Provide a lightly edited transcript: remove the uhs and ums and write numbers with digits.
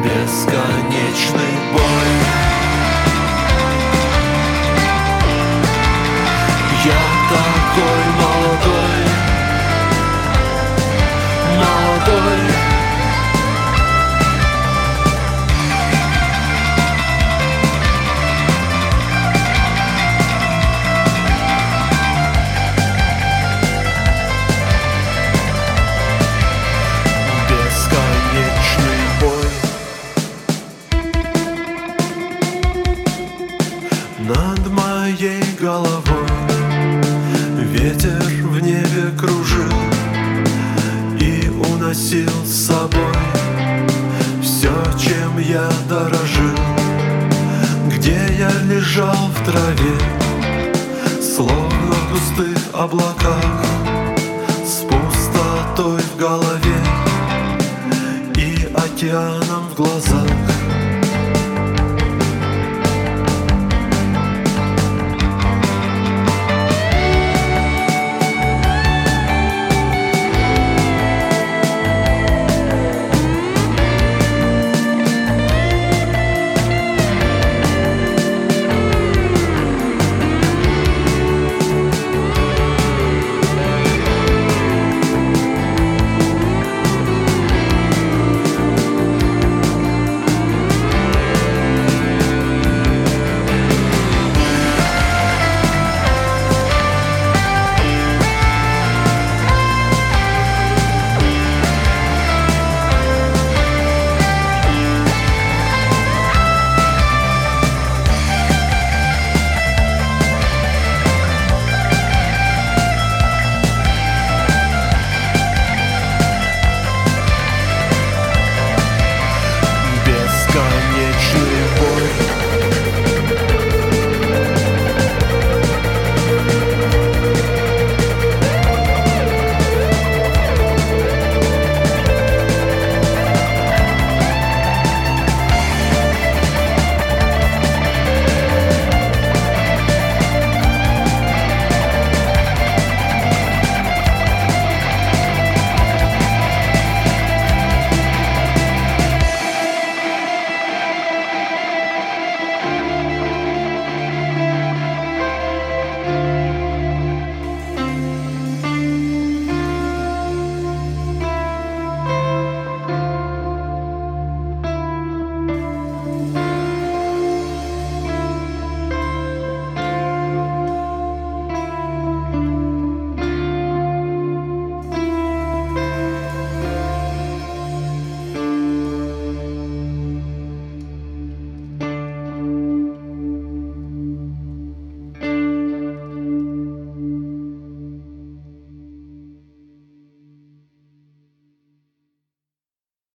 бесконечный бой. Я такой молодой, молодой. Бесконечный бой. Над моей головой ветер в небе кружил и уносил с собой все, чем я дорожил. Где я лежал в траве, словно в густых облаках, с пустотой в голове и океаном в глазах.